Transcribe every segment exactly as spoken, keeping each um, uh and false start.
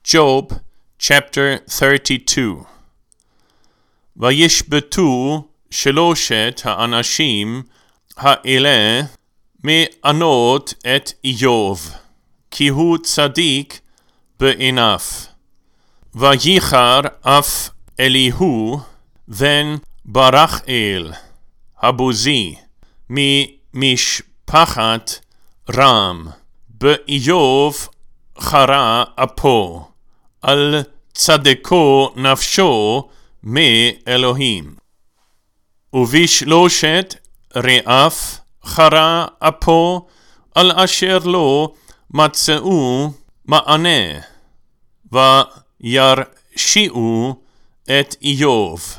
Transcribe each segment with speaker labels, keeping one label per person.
Speaker 1: Job chapter thirty-two. וישבתו שלושת האנשים האלה מענות את איוב, כי הוא צדיק בעיניו. וייחר אף אליהו בן ברכאל הבוזי ממשפחת רם, באיוב חרה אפו, על צדקו נפשו מאלוהים. ובשלושת רעיו חרה אפו, על אשר לא מצאו מענה, וירשיעו את איוב.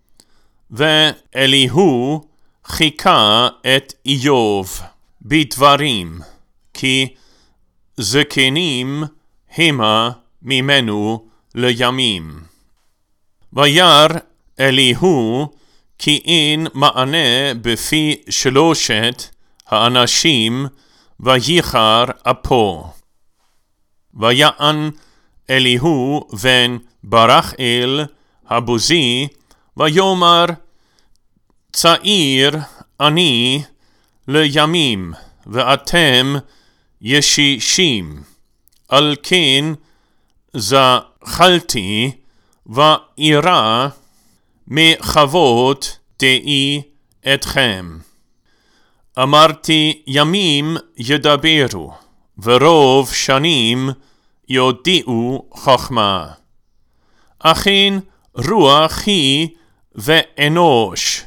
Speaker 1: ואליהו חיכה את איוב בדברים, כי זקנים המה ממנו לימים. וירא אליהו כי אין מענה בפי שלושת האנשים, וייחר אפו. ויען אליהו בן ברכאל הבוזי, ויאמר, צעיר אני לימים, ואתם ישישים. על כן זחלתי ואירא מחוות דעי אתכם. אמרתי ימים ידברו, ורוב שנים יודיעו חכמה. אכן רוח היא ואנוש,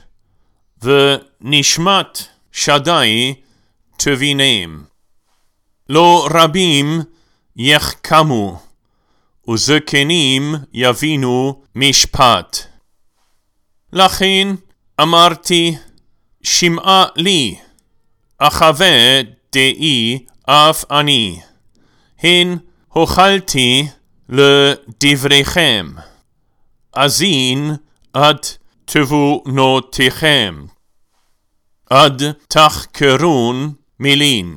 Speaker 1: ונשמת שדי תבינם. לא רבים יחכמו, וזקנים יבינו משפט. לכן אמרתי, שמעה לי, אחווה דעי אף אני. הן הוכלתי לדבריכם, אזין עד תבונותיכם, עד תחקרון מילין.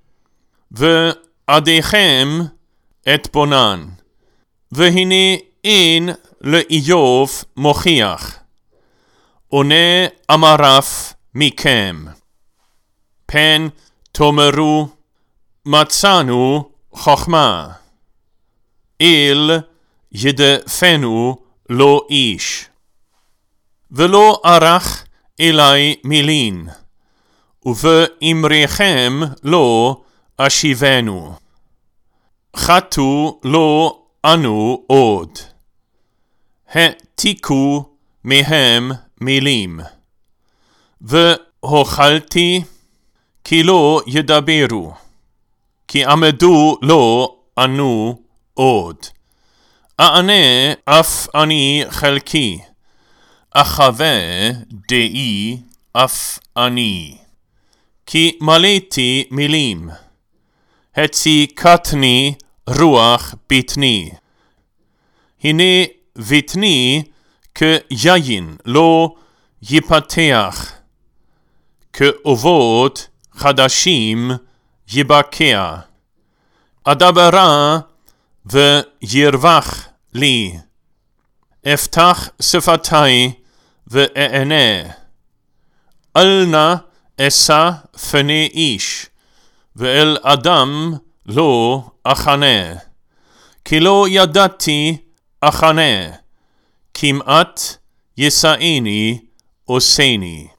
Speaker 1: ועדיכם אתבונן, והנה אין לאיוב מוכיח, עונה אמריו מכם. פן תאמרו, מצאנו חכמה, אל ידפנו לא איש. ולא ערך אלי מילין, ובאמריכם לא אשיבנו. חטאו לא אנו עוד, העתיקו מהם מילים. והוכלתי כי לא ידברו, כי עמדו לא אנו עוד. אענה אף אני חלקי, אחווה דעי אף אני. כי מלאתי מילים, הציקתני רוח בטני. הנה בטני כיין לא יפתח, כאובות חדשים יבקע. אדברה וירווח לי, אפתח שפתי ואענה. אל נא אשא פני איש, ואל אדם לא אחנה. כי לא ידעתי אחנה, כמעט יסעני עושני.